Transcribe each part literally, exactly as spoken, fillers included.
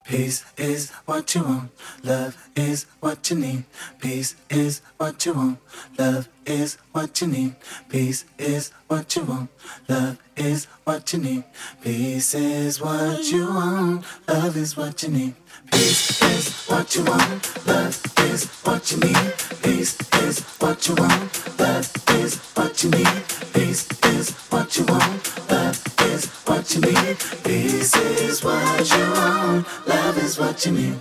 Peace is what you want, love is what you need. Peace is what you want, love is what you need. Peace is what you want, love is what you need. Peace is what you want, love is what you need. Peace is what you want, love is what you need. Peace is what you want, love is what you need. Peace is what you want, love is what you need. Peace is what you want, love is what you need.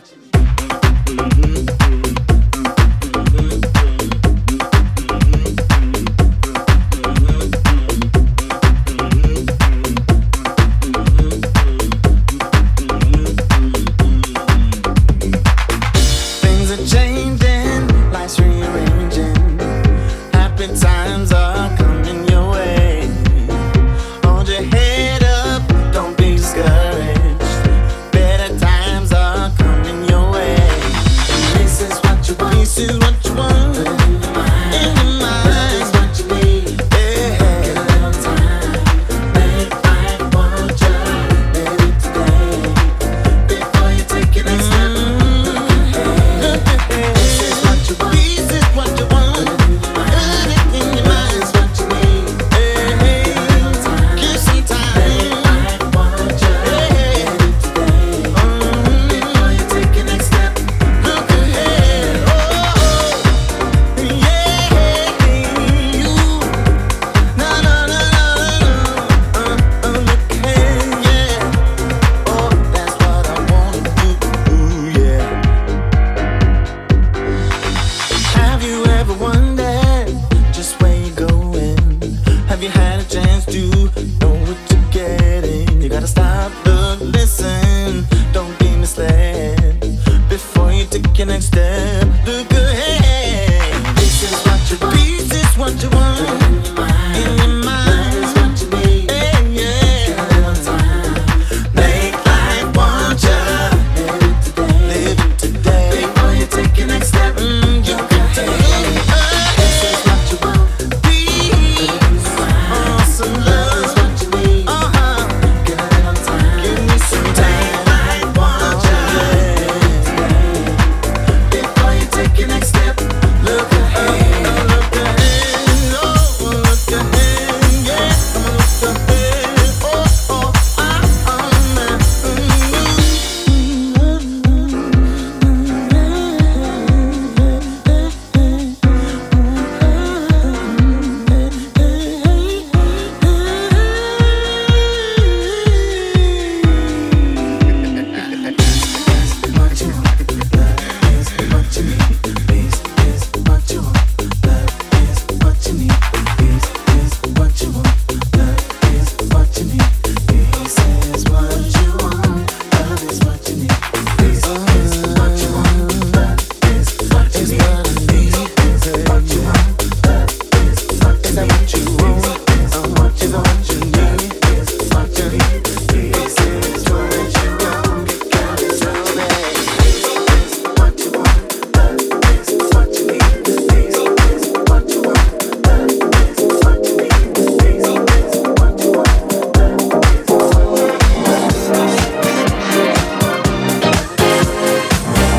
Things are changing, life's rearranging. Happy times are coming your way. Hold your head up, don't be discouraged. Better times are coming your way. This is what you want. This is what you want. In your mind. This is what you need. Yeah. Get a little time. Make life what you maybe today. Before you take your next step. Look ahead. This is what you want. This is what you want. Put it in your mind. This is what you need. Hey, give some time. Make life what you maybe today. Before you take your next step. Look ahead. Oh, yeah, you. No, no, no, no, no. Uh, uh, look ahead, yeah. Oh, that's what I wanna do, yeah. Have you ever wondered just where you're going? Have you had a chance to know what you're getting? You gotta stop, look, listen, don't be misled. Before you take your next step, look ahead. This is what you want. This is what you want. In your mind. This is what you need. Hey, yeah. Get a little time. Make life want you. Live it today. Before you take your next step, mm, you can take it. This is what you want. Peace. Oh, some love. This is what you need. Uh-huh. Get a little time. Give me some time. Make life want you. Before you take your next step, look ahead. Look ahead. Oh, look ahead. Yeah, look ahead. Oh, oh, ah, oh, man. What you want, love is what you need. Peace is what you want, love is what you need. Peace is what you want, love is what you need. Peace is what you want, love is what you need. Peace is what you want, love is what you need. Peace is what you want, love is what you need. Is that what you want?